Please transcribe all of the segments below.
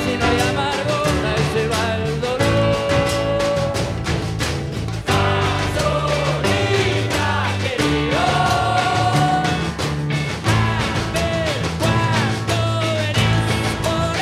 si no hay amargura y se va el dolor. Gasolina, querido, a ver cuándo venís por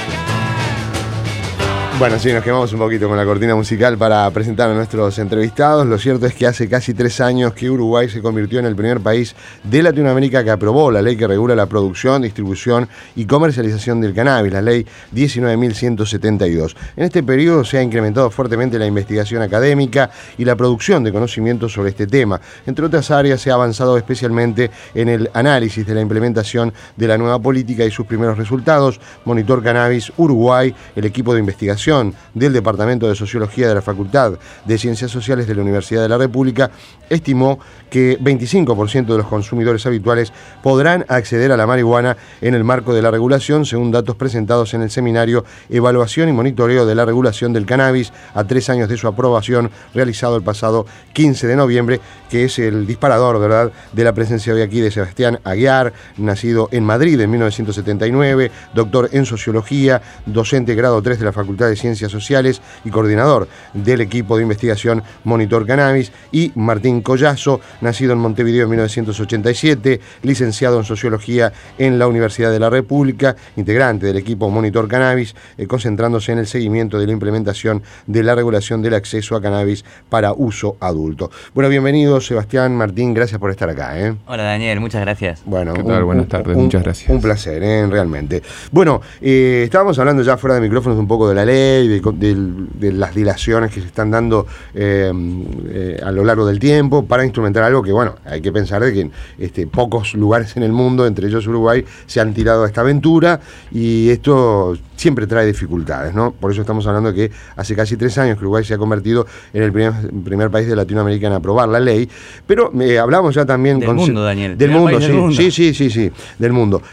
acá. Bueno, sí, nos quemamos un poquito con la cortina musical para presentar a nuestros entrevistados. Lo cierto es que hace casi 3 años que Uruguay se convirtió en el primer país de Latinoamérica que aprobó la ley que regula la producción, distribución y comercialización del cannabis, la ley 19.172. En este periodo se ha incrementado fuertemente la investigación académica y la producción de conocimientos sobre este tema. Entre otras áreas, se ha avanzado especialmente en el análisis de la implementación de la nueva política y sus primeros resultados. Monitor Cannabis Uruguay, el equipo de investigación del Departamento de Sociología de la Facultad de Ciencias Sociales de la Universidad de la República, estimó que 25% de los consumidores habituales podrán acceder a la marihuana en el marco de la regulación, según datos presentados en el seminario Evaluación y Monitoreo de la Regulación del Cannabis a 3 años de su aprobación, realizado el pasado 15 de noviembre, que es el disparador, ¿verdad?, de la presencia hoy aquí de Sebastián Aguiar, nacido en Madrid en 1979, doctor en Sociología, docente grado 3 de la Facultad de Ciencias Sociales y coordinador del equipo de investigación Monitor Cannabis, y Martín Collazo, nacido en Montevideo en 1987, licenciado en Sociología en la Universidad de la República, integrante del equipo Monitor Cannabis, concentrándose en el seguimiento de la implementación de la regulación del acceso a cannabis para uso adulto. Bueno, bienvenidos Sebastián, Martín, gracias por estar acá. Hola Daniel, muchas gracias. Bueno, ¿qué tal? Buenas tardes, muchas gracias. Un placer, realmente. Bueno, estábamos hablando ya fuera de micrófonos un poco de la ley, de las dilaciones que se están dando a lo largo del tiempo para instrumentar algo que, bueno, hay que pensar de que pocos lugares en el mundo, entre ellos Uruguay, se han tirado a esta aventura, y esto siempre trae dificultades, ¿no? Por eso estamos hablando de que hace casi 3 años que Uruguay se ha convertido en el primer país de Latinoamérica en aprobar la ley, pero hablamos ya también del mundo, Daniel. Del mundo, sí, del mundo.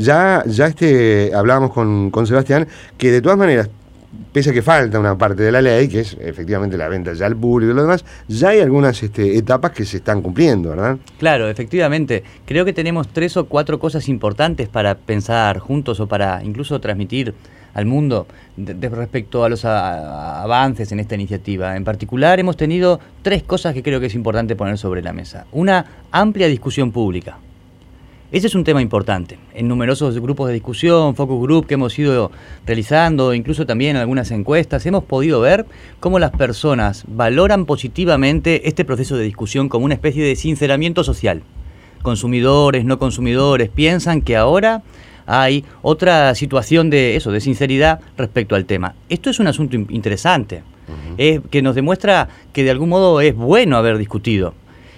Hablábamos con Sebastián que de todas maneras, pese a que falta una parte de la ley, que es efectivamente la venta ya al público y lo demás, ya hay algunas etapas que se están cumpliendo, ¿verdad? Claro, efectivamente. Creo que tenemos 3 o 4 cosas importantes para pensar juntos o para incluso transmitir al mundo respecto a los avances en esta iniciativa. En particular, hemos tenido 3 cosas que creo que es importante poner sobre la mesa. Una, amplia discusión pública. Ese es un tema importante. En numerosos grupos de discusión, focus group que hemos ido realizando, incluso también en algunas encuestas, hemos podido ver cómo las personas valoran positivamente este proceso de discusión como una especie de sinceramiento social. Consumidores, no consumidores, piensan que ahora hay otra situación de sinceridad respecto al tema. Esto es un asunto interesante, que nos demuestra que de algún modo es bueno haber discutido.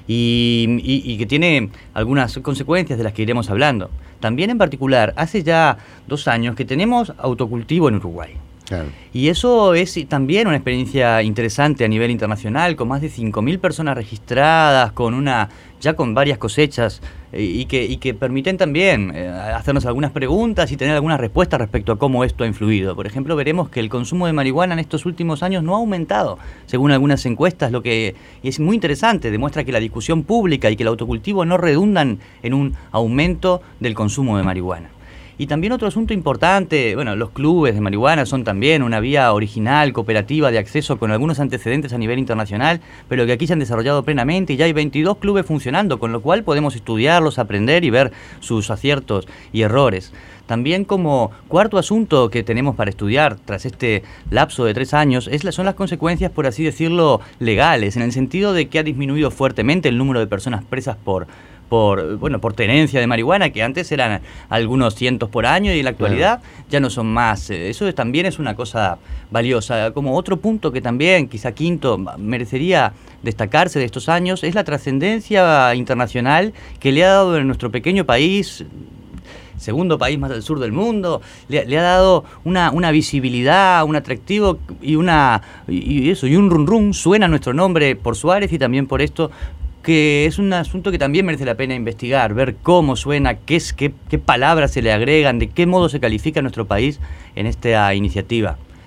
Y que tiene algunas consecuencias de las que iremos hablando. También, en particular, hace ya 2 años que tenemos autocultivo en Uruguay. Claro. Y eso es también una experiencia interesante a nivel internacional, con más de 5.000 personas registradas, con varias cosechas, y que permiten también hacernos algunas preguntas y tener algunas respuestas respecto a cómo esto ha influido. Por ejemplo, veremos que el consumo de marihuana en estos últimos años no ha aumentado, según algunas encuestas, lo que es muy interesante, demuestra que la discusión pública y que el autocultivo no redundan en un aumento del consumo de marihuana. Y también otro asunto importante, los clubes de marihuana son también una vía original, cooperativa de acceso con algunos antecedentes a nivel internacional, pero que aquí se han desarrollado plenamente y ya hay 22 clubes funcionando, con lo cual podemos estudiarlos, aprender y ver sus aciertos y errores. También, como cuarto asunto que tenemos para estudiar tras este lapso de 3 años son las consecuencias, por así decirlo, legales, en el sentido de que ha disminuido fuertemente el número de personas presas por tenencia de marihuana, que antes eran algunos cientos por año y en la actualidad ya no son más. Eso también es una cosa valiosa. Como otro punto que también, quizá quinto, merecería destacarse de estos años, es la trascendencia internacional que le ha dado en nuestro pequeño país, segundo país más al sur del mundo, le ha dado una visibilidad, un atractivo y un rum rum. Suena nuestro nombre por Suárez y también por esto, que es un asunto que también merece la pena investigar, ver cómo suena, qué palabras se le agregan, de qué modo se califica nuestro país en esta iniciativa.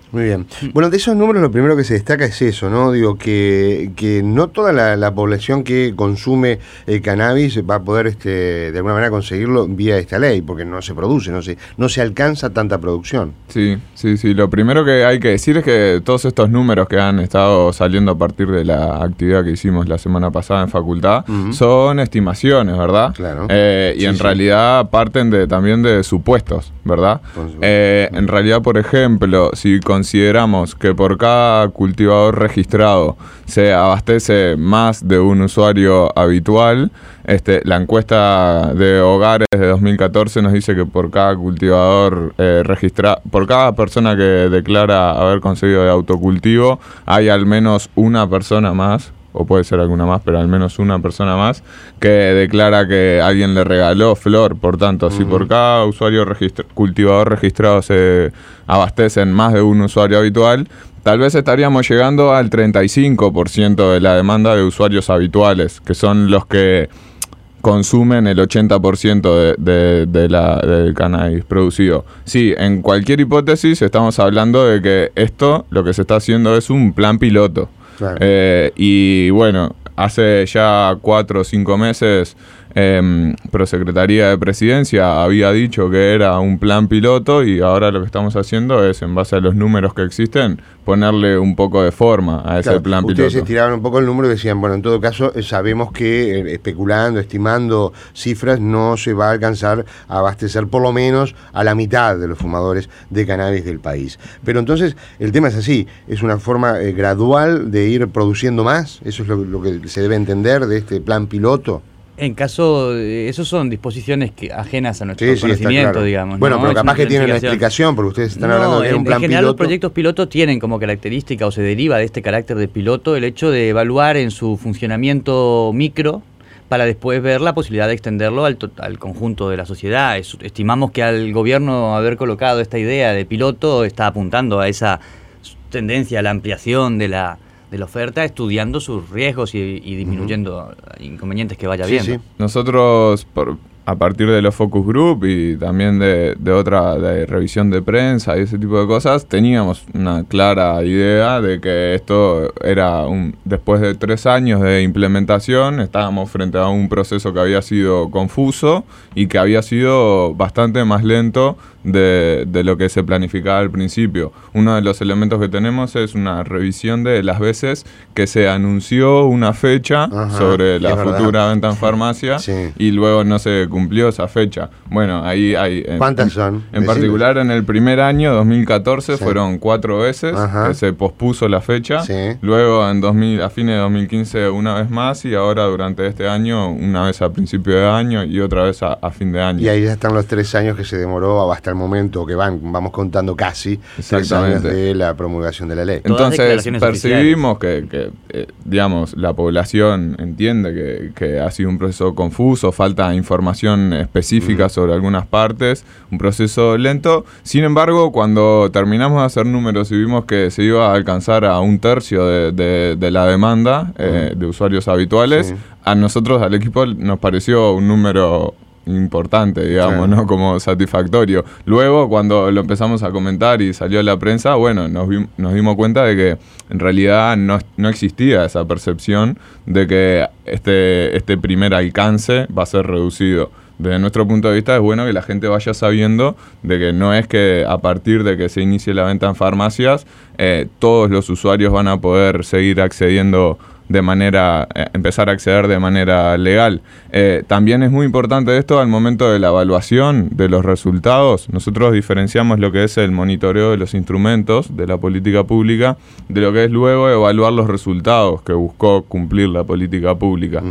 Muy bien. Bueno, de esos números lo primero que se destaca es eso, ¿no? Digo, que no toda la población que consume cannabis va a poder de alguna manera conseguirlo vía esta ley, porque no se produce, no se alcanza tanta producción. Sí. Lo primero que hay que decir es que todos estos números que han estado saliendo a partir de la actividad que hicimos la semana pasada en facultad son estimaciones, ¿verdad? Claro. Y en realidad parten también de supuestos, ¿verdad? En realidad, por ejemplo, si consideramos que por cada cultivador registrado se abastece más de un usuario habitual, la encuesta de hogares de 2014 nos dice que por cada cultivador registrado, por cada persona que declara haber conseguido de autocultivo, hay al menos una persona más, o puede ser alguna más, pero al menos una persona más, que declara que alguien le regaló flor. Por tanto, si por cada usuario cultivador registrado se abastecen más de un usuario habitual, tal vez estaríamos llegando al 35% de la demanda de usuarios habituales, que son los que consumen el 80% del cannabis producido. Sí, en cualquier hipótesis estamos hablando de que esto, lo que se está haciendo es un plan piloto. Claro. Y bueno, hace ya 4 o 5 meses Prosecretaría de Presidencia había dicho que era un plan piloto, y ahora lo que estamos haciendo es, en base a los números que existen, ponerle un poco de forma a ese plan piloto. Ustedes estiraban un poco el número y decían, bueno, en todo caso sabemos que especulando, estimando cifras, no se va a alcanzar a abastecer por lo menos a la mitad de los fumadores de cannabis del país. Pero entonces el tema es así, es una forma gradual de ir produciendo más. Eso es lo que se debe entender de este plan piloto. En caso, esos son disposiciones ajenas a nuestro Sí, conocimiento, está claro. digamos. Bueno, ¿no? pero Es capaz una que tienen una planificación. explicación, porque ustedes están hablando de que era un plan en general piloto. los proyectos piloto tienen como característica, o se deriva de este carácter de piloto, el hecho de evaluar en su funcionamiento micro para después ver la posibilidad de extenderlo al conjunto de la sociedad. Estimamos que al gobierno haber colocado esta idea de piloto está apuntando a esa tendencia, a la ampliación de la oferta, estudiando sus riesgos y disminuyendo inconvenientes que vaya viendo. Sí. Nosotros, a partir de los focus group y también de revisión de prensa y ese tipo de cosas, teníamos una clara idea de que esto era después de 3 años de implementación, estábamos frente a un proceso que había sido confuso y que había sido bastante más lento de lo que se planificaba al principio. Uno de los elementos que tenemos es una revisión de las veces que se anunció una fecha sobre la futura venta en farmacia y luego no se cumplió esa fecha. Bueno, ahí hay... ¿Cuántas son? En particular, en el primer año, 2014, fueron 4 veces que se pospuso la fecha. Luego, a fines de 2015, una vez más, y ahora durante este año, una vez a principio de año y otra vez a fin de año. Y ahí ya están los 3 años que se demoró hasta el momento que vamos contando casi 3 años de la promulgación de la ley. Entonces percibimos que digamos, la población entiende que ha sido un proceso confuso, falta información específica sobre algunas partes, un proceso lento. Sin embargo, cuando terminamos de hacer números y vimos que se iba a alcanzar a 1/3 de la demanda de usuarios habituales, a nosotros, al equipo, nos pareció un número importante, digamos, ¿no? Como satisfactorio. Luego, cuando lo empezamos a comentar y salió a la prensa, bueno, nos dimos cuenta de que en realidad no existía esa percepción de que este primer alcance va a ser reducido. Desde nuestro punto de vista es bueno que la gente vaya sabiendo de que no es que a partir de que se inicie la venta en farmacias todos los usuarios van a poder seguir accediendo empezar a acceder de manera legal. También es muy importante esto al momento de la evaluación de los resultados. Nosotros diferenciamos lo que es el monitoreo de los instrumentos de la política pública de lo que es luego evaluar los resultados que buscó cumplir la política pública.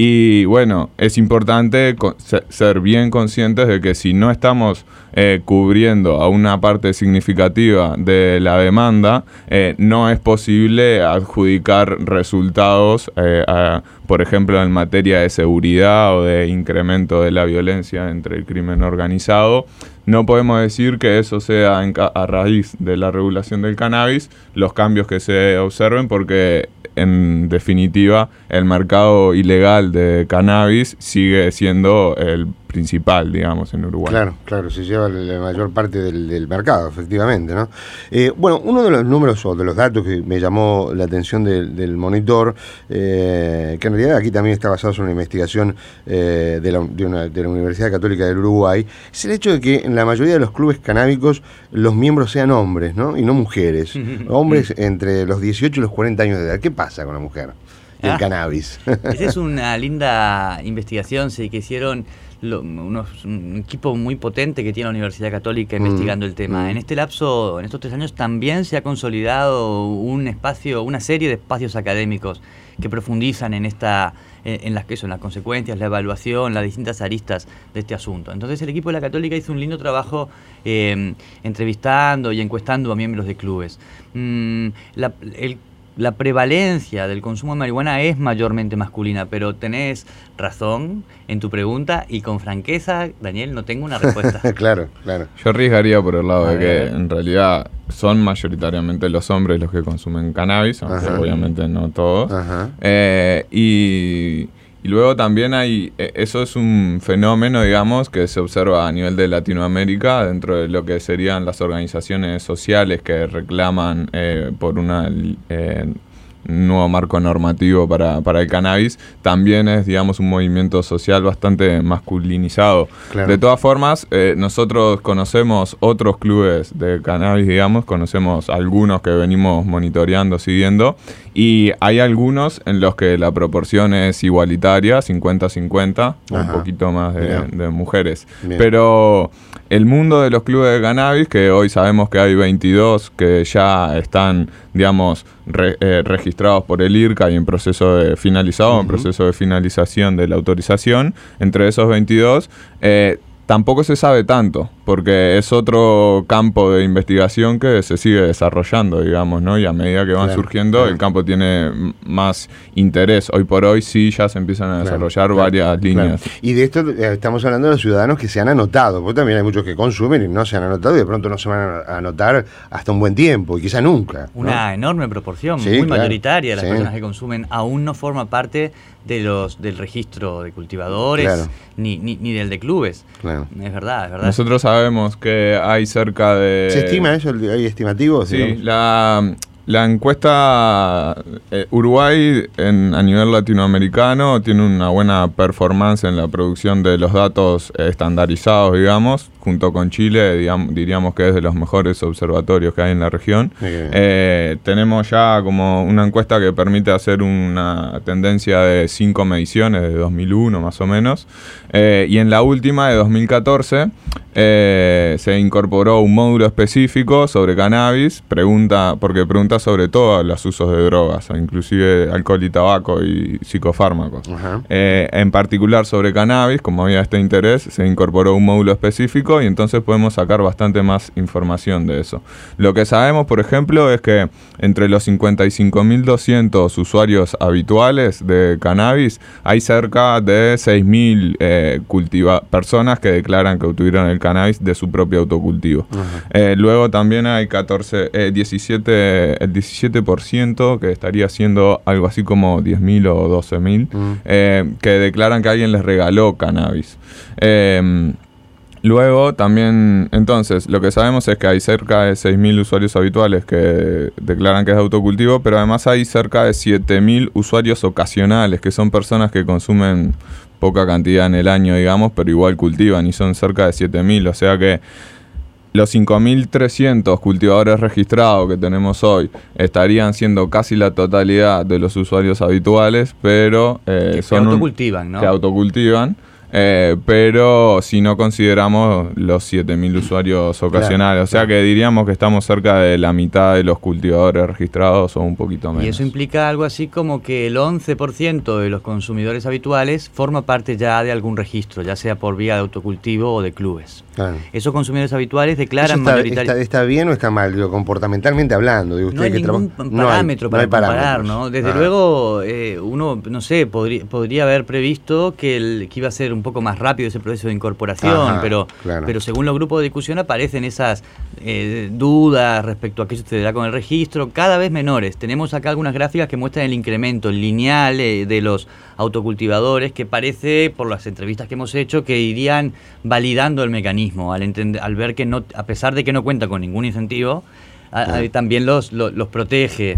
Y bueno, es importante ser bien conscientes de que si no estamos cubriendo a una parte significativa de la demanda, no es posible adjudicar resultados por ejemplo, en materia de seguridad o de incremento de la violencia entre el crimen organizado, no podemos decir que eso sea a raíz de la regulación del cannabis, los cambios que se observen, porque en definitiva el mercado ilegal de cannabis sigue siendo el principal, digamos, en Uruguay. Claro, se lleva la mayor parte del mercado, efectivamente, ¿no? Bueno, uno de los números o de los datos que me llamó la atención del monitor, que en realidad aquí también está basado en una investigación de la Universidad Católica del Uruguay, es el hecho de que en la mayoría de los clubes canábicos los miembros sean hombres, ¿no? Y no mujeres. Hombres entre los 18 y los 40 años de edad. ¿Qué pasa con la mujer y el cannabis? Esa es una linda investigación, sí, que hicieron un equipo muy potente que tiene la Universidad Católica investigando el tema. En este lapso, en estos 3 años, también se ha consolidado una serie de espacios académicos que profundizan en las consecuencias, la evaluación, las distintas aristas de este asunto. Entonces el equipo de la Católica hizo un lindo trabajo entrevistando y encuestando a miembros de clubes. La prevalencia del consumo de marihuana es mayormente masculina, pero tenés razón en tu pregunta y con franqueza, Daniel, no tengo una respuesta. Claro. Yo arriesgaría por el lado de que en realidad son mayoritariamente los hombres los que consumen cannabis, aunque obviamente no todos. Y luego también eso es un fenómeno, digamos, que se observa a nivel de Latinoamérica, dentro de lo que serían las organizaciones sociales que reclaman por un nuevo marco normativo para el cannabis. También es, digamos, un movimiento social bastante masculinizado. Claro. De todas formas, nosotros conocemos otros clubes de cannabis, digamos, conocemos algunos que venimos monitoreando, siguiendo, y hay algunos en los que la proporción es igualitaria, 50-50, un poquito más de mujeres. Bien. Pero el mundo de los clubes de cannabis, que hoy sabemos que hay 22 que ya están, digamos, registrados por el IRCA y en proceso de en proceso de finalización de la autorización, entre esos 22, tampoco se sabe tanto, porque es otro campo de investigación que se sigue desarrollando, digamos, ¿no? Y a medida que van surgiendo, el campo tiene más interés. Hoy por hoy sí ya se empiezan a desarrollar varias líneas. Y de esto estamos hablando de los ciudadanos que se han anotado, porque también hay muchos que consumen y no se han anotado y de pronto no se van a anotar hasta un buen tiempo, y quizá nunca, ¿no? Una enorme proporción, muy mayoritaria de las personas que consumen aún no forma parte del registro de cultivadores ni del de clubes. Es verdad. Nosotros sabemos que hay cerca de... ¿Se estima eso? ¿Hay estimativos? Sí, la encuesta Uruguay a nivel latinoamericano tiene una buena performance en la producción de los datos estandarizados, digamos, junto con Chile, diríamos que es de los mejores observatorios que hay en la región. Tenemos ya como una encuesta que permite hacer una tendencia de 5 mediciones de 2001 más o menos, y en la última de 2014 se incorporó un módulo específico sobre cannabis, porque pregunta sobre todos los usos de drogas, inclusive alcohol y tabaco y psicofármacos. En particular sobre cannabis, como había este interés, se incorporó un módulo específico y entonces podemos sacar bastante más información de eso. Lo que sabemos, por ejemplo, es que entre los 55.200 usuarios habituales de cannabis hay cerca de 6.000 personas que declaran que obtuvieron el cannabis de su propio autocultivo. Luego también hay 17% que estaría siendo algo así como 10.000 o 12.000 que declaran que alguien les regaló cannabis. Luego también, entonces, lo que sabemos es que hay cerca de 6.000 usuarios habituales que declaran que es de autocultivo, pero además hay cerca de 7.000 usuarios ocasionales, que son personas que consumen poca cantidad en el año, digamos, pero igual cultivan, y son cerca de 7.000, o sea que los 5.300 cultivadores registrados que tenemos hoy estarían siendo casi la totalidad de los usuarios habituales, pero que autocultivan, ¿no? Que autocultivan. Pero si no consideramos los 7.000 usuarios ocasionales, o sea que diríamos que estamos cerca de la mitad de los cultivadores registrados o un poquito menos. Y eso implica algo así como que el 11% de los consumidores habituales forma parte ya de algún registro, ya sea por vía de autocultivo o de clubes. Esos consumidores habituales declaran mayoritariamente... ¿Está bien o está mal? Digo, comportamentalmente hablando. Digo, no hay ningún parámetro para comparar, ¿no? Desde luego, uno, no sé, podría haber previsto que iba a ser un un poco más rápido ese proceso de incorporación, Ajá, pero según los grupos de discusión aparecen esas dudas respecto a qué sucederá con el registro, cada vez menores. Tenemos acá algunas gráficas que muestran el incremento lineal de los autocultivadores, que parece, por las entrevistas que hemos hecho, que irían validando el mecanismo, al ver que no, a pesar de que no cuenta con ningún incentivo, también los protege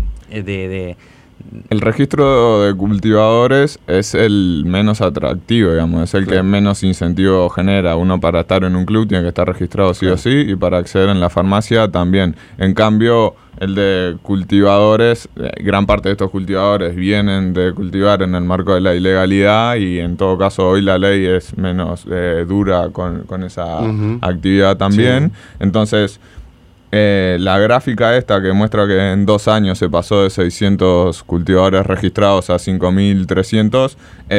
El registro de cultivadores es el menos atractivo, digamos, es el que menos incentivo genera. Uno para estar en un club tiene que estar registrado sí o sí, y para acceder en la farmacia también. En cambio, el de cultivadores, gran parte de estos cultivadores vienen de cultivar en el marco de la ilegalidad, y en todo caso hoy la ley es menos dura con esa actividad también. Sí. Entonces, la gráfica esta que muestra que en 2 años se pasó de 600 cultivadores registrados a 5.300,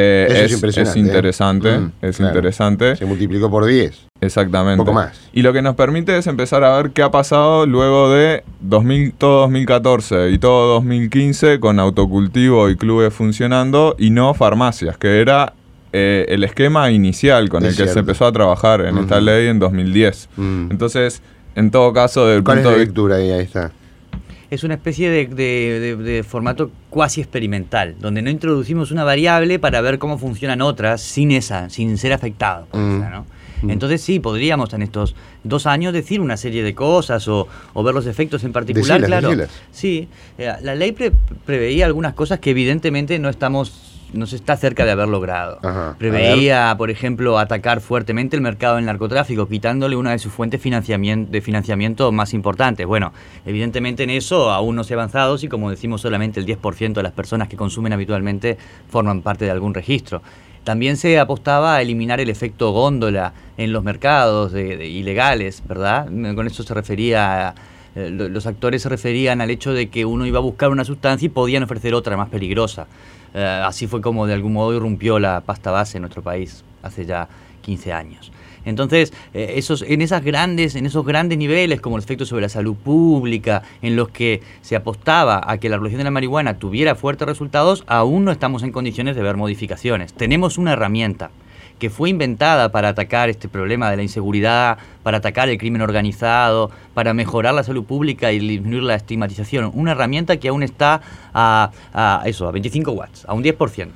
es interesante. Interesante. Se multiplicó por 10. Exactamente. Un poco más. Y lo que nos permite es empezar a ver qué ha pasado luego de todo 2014 y todo 2015 con autocultivo y clubes funcionando y no farmacias, que era el esquema inicial con el que se empezó a trabajar en esta ley en 2010. Entonces, en todo caso, del ¿cuál punto es la de lectura ahí está? Es una especie de formato cuasi experimental, donde no introducimos una variable para ver cómo funcionan otras sin ser afectados por esa, ¿no? Entonces sí, podríamos en estos 2 años decir una serie de cosas o ver los efectos en particular, Decilas. Sí, la ley preveía algunas cosas que evidentemente no se está cerca de haber logrado. Preveía, por ejemplo, atacar fuertemente el mercado del narcotráfico, quitándole una de sus fuentes de financiamiento más importantes. Bueno, evidentemente en eso aún no se ha avanzado, y como decimos, solamente el 10% de las personas que consumen habitualmente forman parte de algún registro. También se apostaba a eliminar el efecto góndola en los mercados ilegales, ¿verdad? Con eso se refería los actores se referían al hecho de que uno iba a buscar una sustancia y podían ofrecer otra más peligrosa. Así fue como de algún modo irrumpió la pasta base en nuestro país hace ya 15 años. Entonces, en esos grandes niveles, como el efecto sobre la salud pública, en los que se apostaba a que la regulación de la marihuana tuviera fuertes resultados, aún no estamos en condiciones de ver modificaciones. Tenemos una herramienta que fue inventada para atacar este problema de la inseguridad, para atacar el crimen organizado, para mejorar la salud pública y disminuir la estigmatización. Una herramienta que aún está a 25 watts, a un 10%.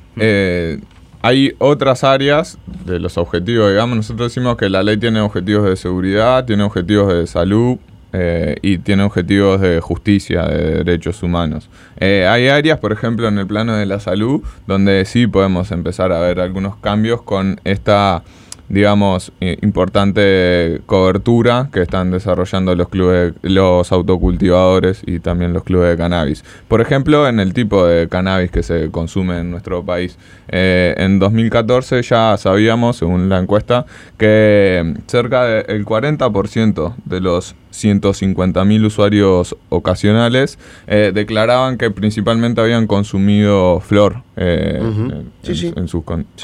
Hay otras áreas de los objetivos, digamos. Nosotros decimos que la ley tiene objetivos de seguridad, tiene objetivos de salud y tiene objetivos de justicia, de derechos humanos. Hay áreas, por ejemplo, en el plano de la salud, donde sí podemos empezar a ver algunos cambios con esta, digamos, importante cobertura que están desarrollando los autocultivadores y también los clubes de cannabis. Por ejemplo, en el tipo de cannabis que se consume en nuestro país. En 2014 ya sabíamos, según la encuesta, que cerca del 40% de los 150.000 usuarios ocasionales declaraban que principalmente habían consumido flor en sus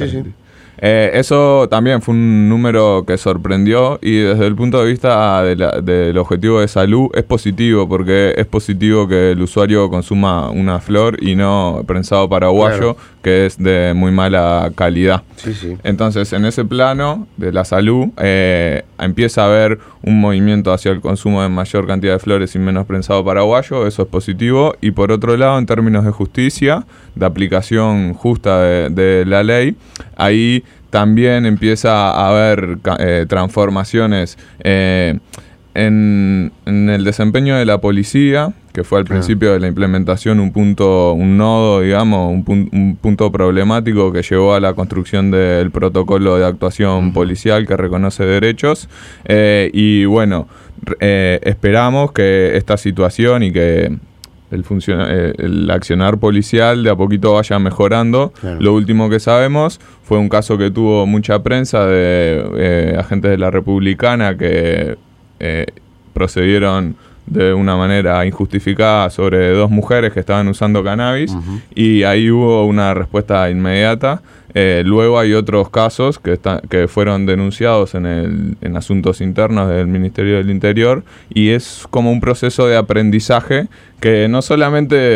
eso también fue un número que sorprendió, y desde el punto de vista del objetivo de salud es positivo, porque es positivo que el usuario consuma una flor y no prensado paraguayo, que es de muy mala calidad. Entonces, en ese plano de la salud empieza a haber un movimiento hacia el consumo de mayor cantidad de flores y menos prensado paraguayo. Eso es positivo. Y por otro lado, en términos de justicia, de aplicación justa de la ley, ahí también empieza a haber transformaciones en el desempeño de la policía, que fue al principio de la implementación un nodo, digamos, un punto problemático que llevó a la construcción del protocolo de actuación policial que reconoce derechos. Y bueno, esperamos que esta situación y que el accionar policial de a poquito vaya mejorando. Lo último que sabemos fue un caso que tuvo mucha prensa de agentes de la Republicana que procedieron de una manera injustificada sobre 2 mujeres que estaban usando cannabis, y ahí hubo una respuesta inmediata. Luego hay otros casos que fueron denunciados en asuntos internos del Ministerio del Interior, y es como un proceso de aprendizaje que no solamente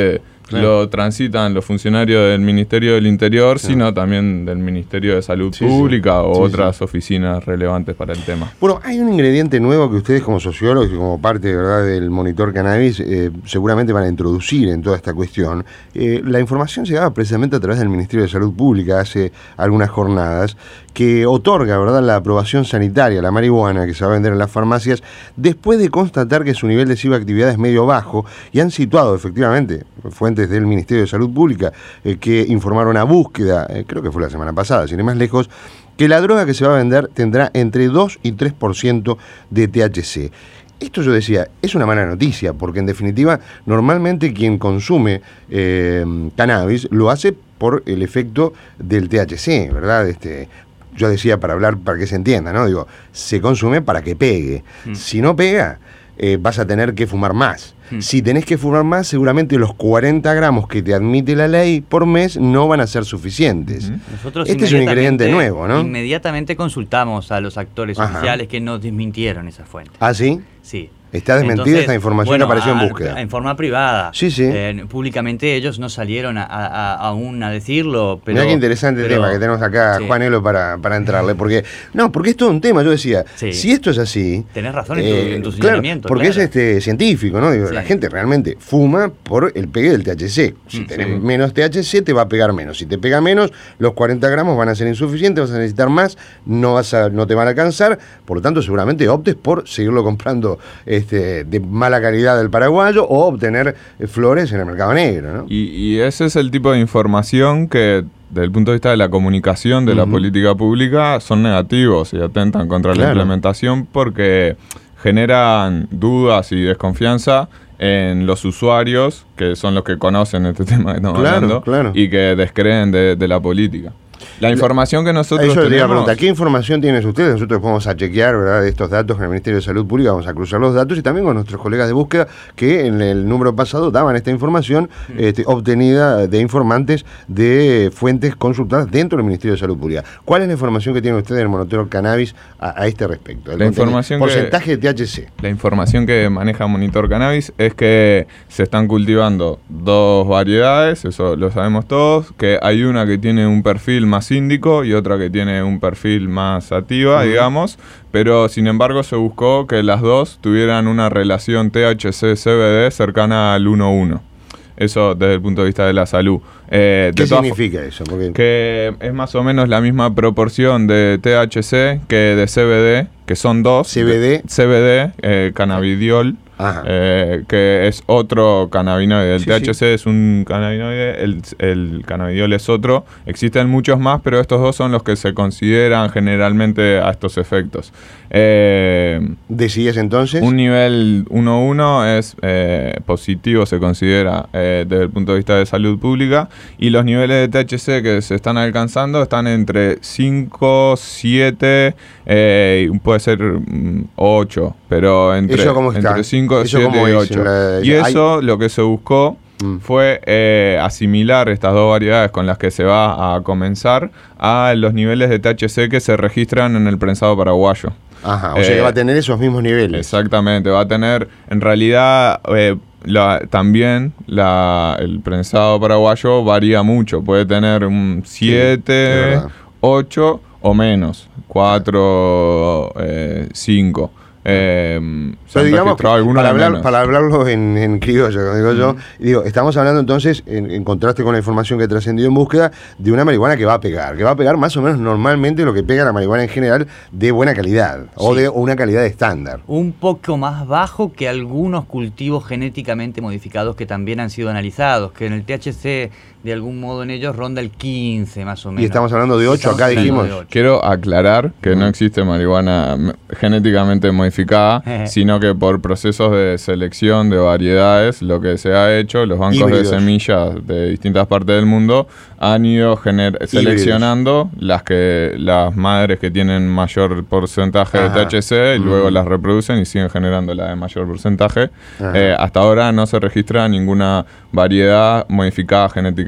lo transitan los funcionarios del Ministerio del Interior, sino también del Ministerio de Salud Pública o otras oficinas relevantes para el tema. Bueno, hay un ingrediente nuevo que ustedes como sociólogos y como parte, ¿verdad?, del monitor cannabis seguramente van a introducir en toda esta cuestión. La información llegaba precisamente a través del Ministerio de Salud Pública hace algunas jornadas, que otorga, ¿verdad?, la aprobación sanitaria a la marihuana que se va a vender en las farmacias después de constatar que su nivel de psicoactividad es medio bajo, y han situado efectivamente fuentes del Ministerio de Salud Pública que informaron a búsqueda, creo que fue la semana pasada, sin ir más lejos, que la droga que se va a vender tendrá entre 2 y 3% de THC. Esto, yo decía, es una mala noticia, porque en definitiva, normalmente quien consume cannabis lo hace por el efecto del THC, ¿verdad? Yo decía, para que se entienda, ¿no? Digo, se consume para que pegue. Si no pega, vas a tener que fumar más. Si tenés que fumar más, seguramente los 40 gramos que te admite la ley por mes no van a ser suficientes. Nosotros este es un ingrediente nuevo, ¿no? Inmediatamente consultamos a los actores oficiales que nos desmintieron esa fuente. ¿Ah, sí? Sí. Está desmentida esta información que apareció en búsqueda. En forma privada. Sí, sí. Públicamente ellos no salieron aún a decirlo. Pero, mirá qué interesante tema que tenemos acá, Juan Elo, para entrarle. Porque es todo un tema. Yo decía, si esto es así... Tenés razón en tu señalamiento. Claro, porque es científico, ¿no? Digo, la gente realmente fuma por el pegue del THC. Si tenés menos THC, te va a pegar menos. Si te pega menos, los 40 gramos van a ser insuficientes, vas a necesitar más, no te van a alcanzar. Por lo tanto, seguramente optes por seguirlo comprando de mala calidad del paraguayo o obtener flores en el mercado negro, ¿no? Y ese es el tipo de información que, desde el punto de vista de la comunicación de la política pública, son negativos y atentan contra la implementación, porque generan dudas y desconfianza en los usuarios, que son los que conocen este tema que estamos hablando, y que descreen de la política. La información que nosotros tenemos... tenemos... pregunta, ¿qué información tienen ustedes? Nosotros vamos a chequear, ¿verdad?, estos datos con el Ministerio de Salud Pública, vamos a cruzar los datos y también con nuestros colegas de búsqueda que en el número pasado daban esta información obtenida de informantes de fuentes consultadas dentro del Ministerio de Salud Pública. ¿Cuál es la información que tienen ustedes del monitor cannabis a este respecto? La información porcentaje de THC. La información que maneja Monitor Cannabis es que se están cultivando 2 variedades, eso lo sabemos todos, que hay una que tiene un perfil más índico y otra que tiene un perfil más sativa, digamos, pero sin embargo se buscó que las dos tuvieran una relación THC-CBD cercana al 1:1. Eso desde el punto de vista de la salud. ¿Qué significa eso? Porque... que es más o menos la misma proporción de THC que de CBD, que son 2. CBD, cannabidiol, que es otro cannabinoide. El THC es un cannabinoide, el cannabidiol es otro. Existen muchos más, pero estos 2 son los que se consideran generalmente a estos efectos. ¿Decías entonces? Un nivel 1:1 es positivo, se considera desde el punto de vista de salud pública, y los niveles de THC que se están alcanzando están entre 5, 7, puede ser 8, pero entre 5, 7 y 8. Y eso lo que se buscó fue asimilar estas 2 variedades con las que se va a comenzar a los niveles de THC que se registran en el prensado paraguayo. O sea que va a tener esos mismos niveles. Exactamente, va a tener, en realidad, también el prensado paraguayo varía mucho, puede tener un 7, 8 o menos, 4, 5. Pero digamos, para hablarlo en criollo, digo yo, estamos hablando entonces, en contraste con la información que trascendió en búsqueda, de una marihuana que va a pegar más o menos normalmente lo que pega la marihuana en general, de buena calidad, o de una calidad estándar. Un poco más bajo que algunos cultivos genéticamente modificados que también han sido analizados, que en el THC de algún modo en ellos ronda el 15 más o menos. Y estamos hablando de 8, acá dijimos. Quiero aclarar que no existe marihuana genéticamente modificada, sino que por procesos de selección de variedades, lo que se ha hecho, los bancos de semillas de distintas partes del mundo han ido seleccionando las madres que tienen mayor porcentaje de THC y luego las reproducen y siguen generando la de mayor porcentaje. Hasta ahora no se registra ninguna variedad modificada genéticamente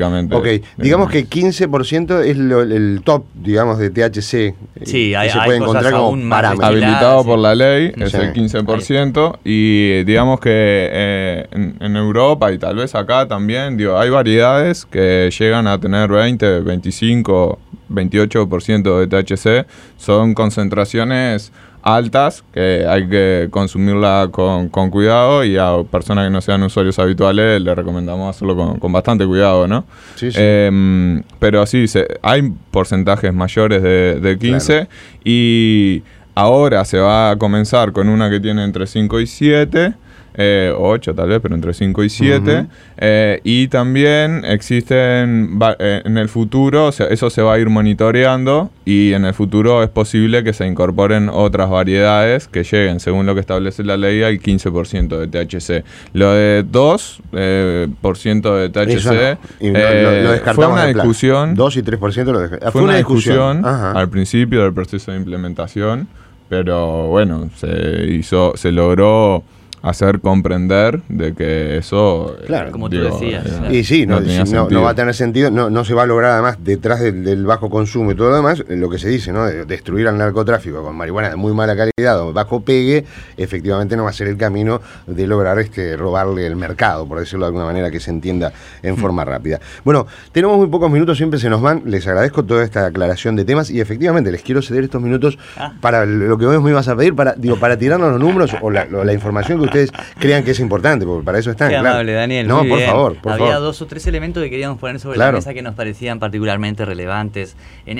exactamente. Ok, digamos que 15% es el top, digamos, de THC. Sí, hay que se puede cosas encontrar como aún más parámetro. Habilitado sí. por la ley, es Sí. el 15%, y digamos que en Europa y tal vez acá también, digo, hay variedades que llegan a tener 20, 25, 28% de THC, son concentraciones altas que hay que consumirla con cuidado, y a personas que no sean usuarios habituales les recomendamos hacerlo con bastante cuidado, ¿no? Sí, sí. Pero sí, hay porcentajes mayores de 15, Claro. y ahora se va a comenzar con una que tiene entre 5 y 7, o 8 tal vez, pero entre 5 y 7. Ujú. Y también existen, en el futuro, o sea, eso se va a ir monitoreando, y en el futuro es posible que se incorporen otras variedades que lleguen, según lo que establece la ley, al 15% de THC. Lo de 2% de THC Eso no. Y lo descartamos fue una de plano. discusión. 2 y 3% lo descartamos. Fue una discusión Ajá. al principio del proceso de implementación, pero bueno, se logró hacer comprender de que eso, Claro. Como tú decías, claro. Y sí, no, tenía si no sentido. va a tener sentido, no se va a lograr además detrás del bajo consumo y todo lo demás, lo que se dice, ¿no? De destruir al narcotráfico con marihuana de muy mala calidad o bajo pegue, efectivamente no va a ser el camino de lograr robarle el mercado, por decirlo de alguna manera, que se entienda en forma rápida. Bueno, tenemos muy pocos minutos, siempre se nos van, les agradezco toda esta aclaración de temas, y efectivamente les quiero ceder estos minutos para lo que vos me ibas a pedir, para tirarnos los números o la información que ustedes crean que es importante, porque para eso están. Qué claro. amable, Daniel. No, muy por bien. favor, por Había favor. 2 o 3 elementos que queríamos poner sobre Claro. la mesa que nos parecían particularmente relevantes.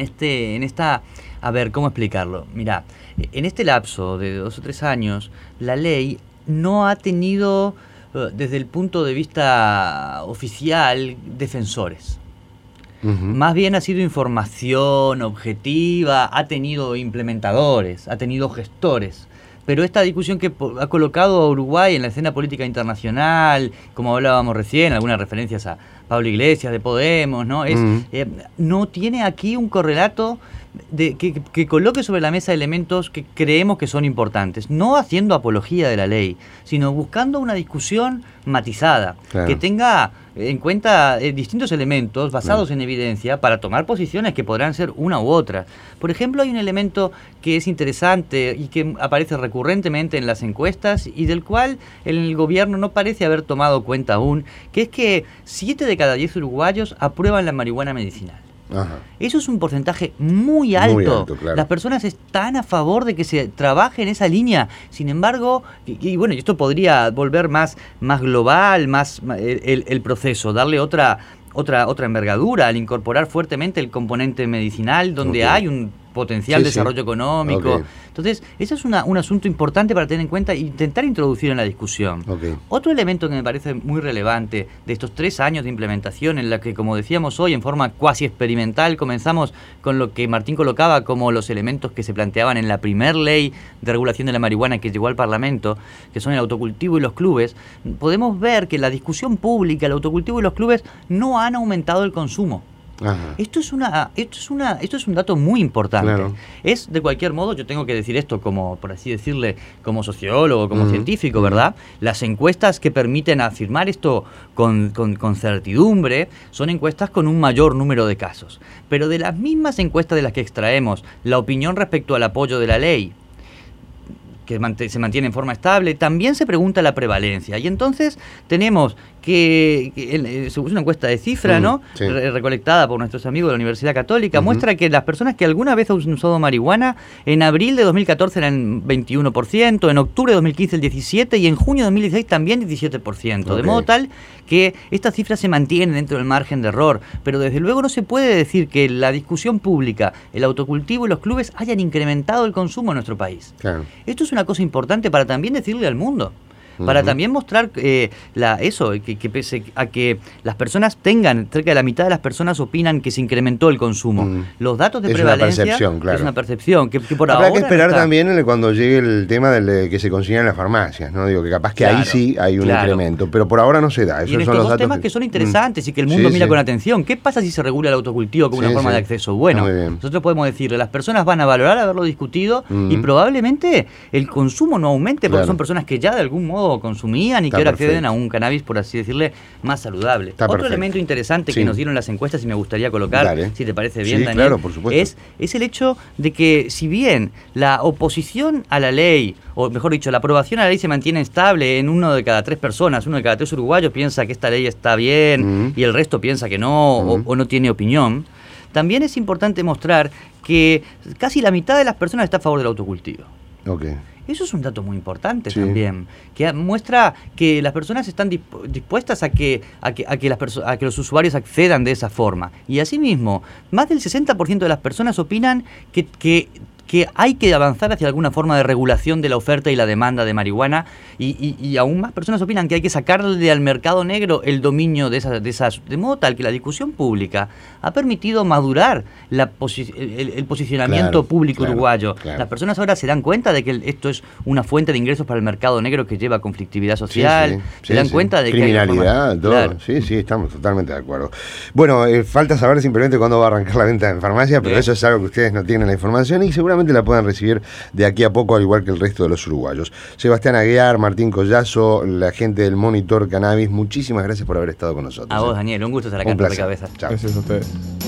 A ver, ¿cómo explicarlo? Mirá, en este lapso de 2 o 3 años, la ley no ha tenido, desde el punto de vista oficial, defensores. Ujú. Más bien ha sido información objetiva, ha tenido implementadores, ha tenido gestores. Pero esta discusión que ha colocado a Uruguay en la escena política internacional, como hablábamos recién, algunas referencias a Pablo Iglesias de Podemos, ¿no? No tiene aquí un correlato que coloque sobre la mesa elementos que creemos que son importantes, no haciendo apología de la ley, sino buscando una discusión matizada, Claro. que tenga en cuenta distintos elementos basados en evidencia para tomar posiciones que podrán ser una u otra. Por ejemplo, hay un elemento que es interesante y que aparece recurrentemente en las encuestas y del cual el gobierno no parece haber tomado cuenta aún, que es que 7 de cada 10 uruguayos aprueban la marihuana medicinal. Ajá. Eso es un porcentaje muy alto. Muy alto, claro. Las personas están a favor de que se trabaje en esa línea. Sin embargo, y bueno, esto podría volver más global, más el proceso, darle otra envergadura al incorporar fuertemente el componente medicinal, donde Ok. hay un potencial Sí, desarrollo sí. económico. Ok. Entonces, ese es un asunto importante para tener en cuenta e intentar introducir en la discusión. Ok. Otro elemento que me parece muy relevante de estos 3 años de implementación, en la que, como decíamos hoy, en forma cuasi experimental, comenzamos con lo que Martín colocaba como los elementos que se planteaban en la primer ley de regulación de la marihuana que llegó al Parlamento, que son el autocultivo y los clubes. Podemos ver que la discusión pública, el autocultivo y los clubes no han aumentado el consumo. Ajá. Esto es un dato muy importante. Claro. Es, de cualquier modo, yo tengo que decir esto como, por así decirle, como sociólogo, como científico, ¿verdad? Las encuestas que permiten afirmar esto con certidumbre son encuestas con un mayor número de casos. Pero de las mismas encuestas de las que extraemos la opinión respecto al apoyo de la ley, que se mantiene en forma estable, también se pregunta la prevalencia. Y entonces tenemos que se puso una encuesta de cifra, ¿no? Sí. Recolectada por nuestros amigos de la Universidad Católica, muestra que las personas que alguna vez han usado marihuana, en abril de 2014 eran 21%, en octubre de 2015 el 17% y en junio de 2016 también 17%. De Ok. modo tal que estas cifras se mantienen dentro del margen de error, pero desde luego no se puede decir que la discusión pública, el autocultivo y los clubes hayan incrementado el consumo en nuestro país. Claro. Esto es una cosa importante para también decirle al mundo. Para también mostrar que pese a que las personas tengan, cerca de la mitad de las personas opinan que se incrementó el consumo. Los datos de Es una prevalencia percepción, claro. es una percepción que por Habrá ahora que esperar no está. también cuando llegue el tema que se consiguen en las farmacias, ¿no? Digo que capaz que ahí Claro, sí hay un claro. incremento, pero por ahora no se da. Y en Esos son estos los dos datos temas que son interesantes y que el Sí, mundo mira sí. con atención. ¿Qué pasa si se regula el autocultivo como Sí, una forma sí. de acceso? Bueno, Muy bien. nosotros podemos decirle, las personas van a valorar haberlo discutido y probablemente el consumo no aumente porque Claro. son personas que ya de algún modo no consumían y Está que ahora perfecto. acceden a un cannabis, por así decirle, más saludable. Está Otro perfecto. elemento interesante Sí. que nos dieron las encuestas y me gustaría colocar, Dale. si te parece bien, Sí, Daniel, claro, por supuesto. es el hecho de que si bien la oposición a la ley, o mejor dicho, la aprobación a la ley se mantiene estable en 1 de cada 3 personas, 1 de cada 3 uruguayos piensa que esta ley está bien y el resto piensa que no o no tiene opinión, también es importante mostrar que casi la mitad de las personas está a favor del autocultivo. Ok. Eso es un dato muy importante Sí. también, que muestra que las personas están dispuestas a que los usuarios accedan de esa forma. Y asimismo, más del 60% de las personas opinan que hay que avanzar hacia alguna forma de regulación de la oferta y la demanda de marihuana, y aún más personas opinan que hay que sacarle al mercado negro el dominio de modo tal que la discusión pública ha permitido madurar el posicionamiento Claro, público claro, uruguayo. claro. Las personas ahora se dan cuenta de que esto es una fuente de ingresos para el mercado negro que lleva conflictividad social, se dan cuenta de que hay criminalidad, forma- todo. Claro. Sí, estamos totalmente de acuerdo. Bueno, falta saber simplemente cuándo va a arrancar la venta en farmacia, pero Bien. eso es algo que ustedes no tienen la información y seguramente la puedan recibir de aquí a poco, al igual que el resto de los uruguayos. Sebastián Aguiar, Martín Collazo, la gente del Monitor Cannabis, muchísimas gracias por haber estado con nosotros. A vos, Daniel, un gusto estar acá Un en placer. Rompecabezas. Chao. Gracias a ustedes.